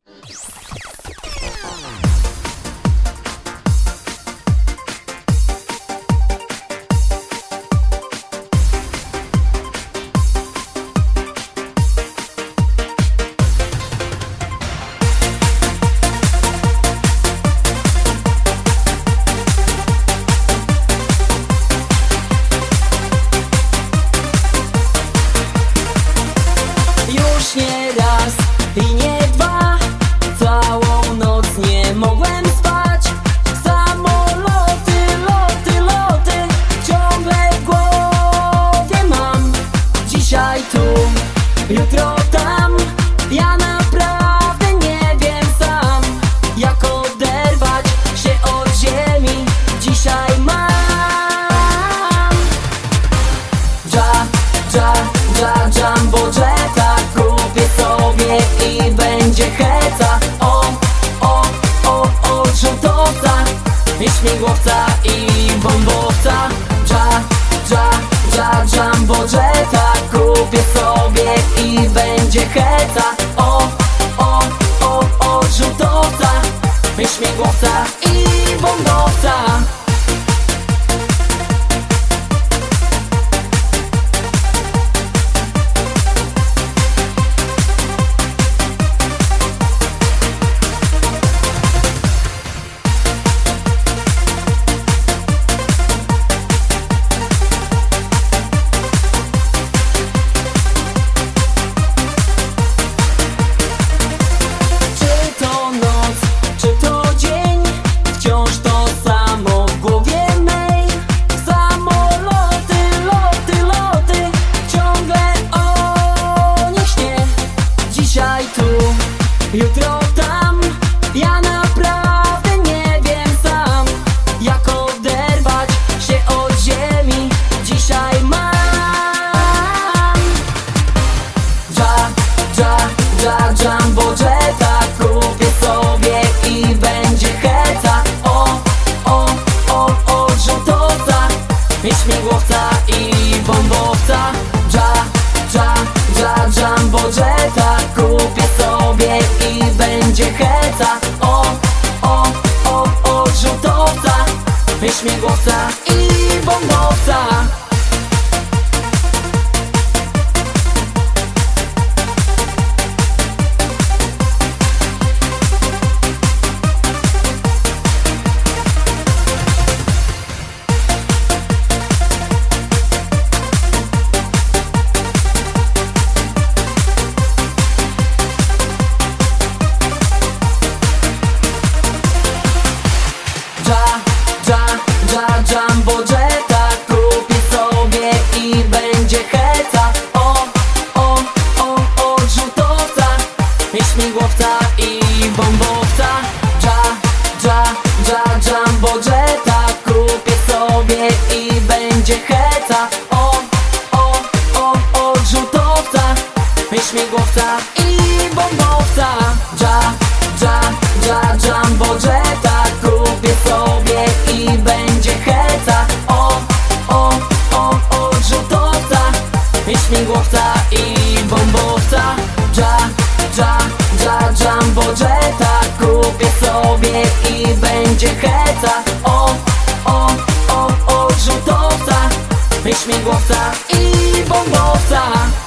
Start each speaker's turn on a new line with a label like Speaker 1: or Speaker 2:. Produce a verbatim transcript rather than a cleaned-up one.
Speaker 1: Już nie raz i nie dwa, całą noc nie mogłem spać. Samoloty, loty, loty ciągle w głowie mam. Dzisiaj tu, jutro tam, ja naprawdę nie wiem sam, jak oderwać się od ziemi. Dzisiaj mam Dża, dża, dża, jumbo jetta. Kupię sobie i będzie heca. O, o, o, o, rzutowca i śmigłowca i bombowca. Dża, dża, dża, jumbo jetta. Kupię sobie i będzie heca. O, o, o, o, rzutowca i śmigłowca i bombowca. Jutro tam, ja naprawdę nie wiem sam, jak oderwać się od ziemi. Dzisiaj mam Dża, dża, dża, jumbo jetta. Kupię sobie i będzie heca. O, o, o, o, rzutowca i śmigłowca i bombowca. Dża, dża, dża, jumbo jetta. Kupię sobie i będzie heca. O, o, o, o, rzutowca i śmigłowca i bombowca. Dża, dża, dża, jumbo jetta. Kupię sobie i będzie heca. O, o, o, o, rzutowca i śmigłowca i bombowca. Dża, dża, dża, jumbo jetta. Kupię sobie i będzie heca. O, o, o, o, rzutowca i śmigłowca i bombowca. Dża, dża, dża, jumbo jetta. Kupię sobie i będzie heca. O, o, o, o, rzutowca i śmigłowca i bombowca. Dża, dża, dża, jumbo jetta. Kupię sobie i będzie heca. O, o, o, o, rzutowca i śmigłowca i bombowca.